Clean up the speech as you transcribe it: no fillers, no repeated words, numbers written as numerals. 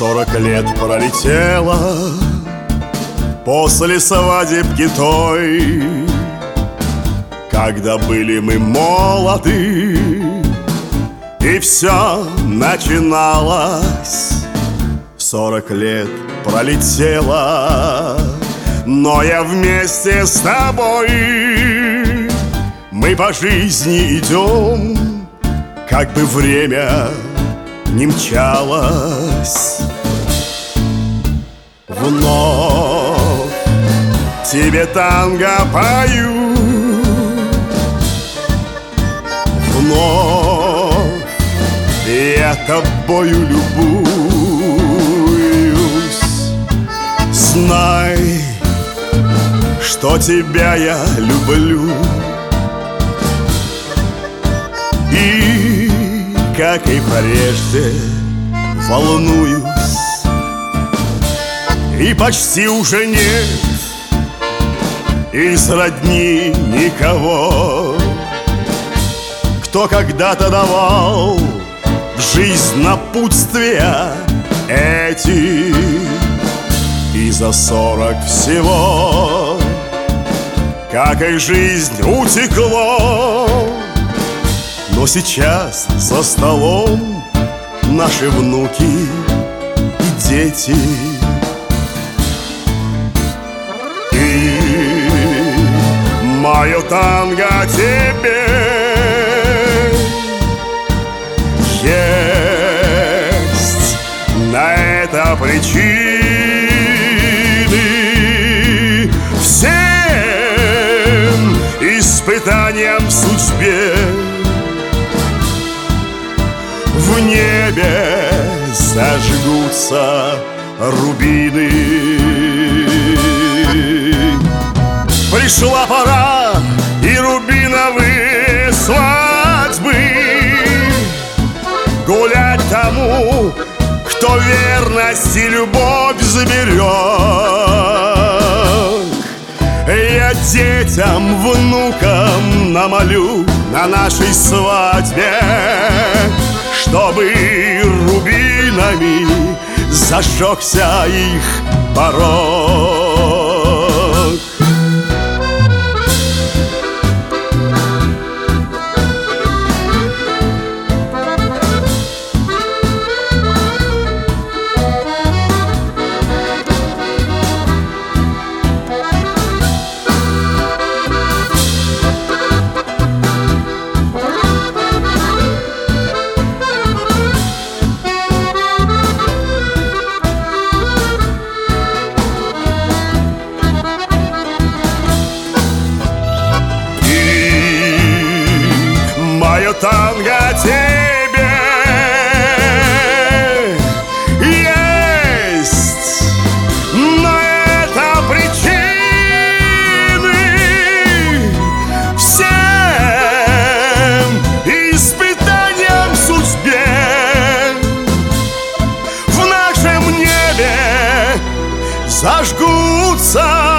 40 лет пролетело после свадебки той, когда были мы молоды, и все начиналось. 40 лет пролетело, но я вместе с тобой. Мы по жизни идем, как бы время не мчалось. Вновь тебе танго пою, вновь я тобою любуюсь. Знай, что тебя я люблю, и, как и прежде, волнуюсь. И почти уже нет из родни никого, кто когда-то давал в жизнь напутствия эти. И за 40 всего, как и жизнь, утекло. Но сейчас за столом наши внуки и дети. И мое танго тебе есть на это причины. Всем испытаниям в судьбе в небе зажгутся рубины. Пришла пора и рубиновые свадьбы, гулять тому, кто верность и любовь заберет. Я детям, внукам намолю на нашей свадьбе, чтобы рубинами зажегся их порог. Мое танго тебе есть, но это причины всем испытаниям в судьбе. В нашем небе зажгутся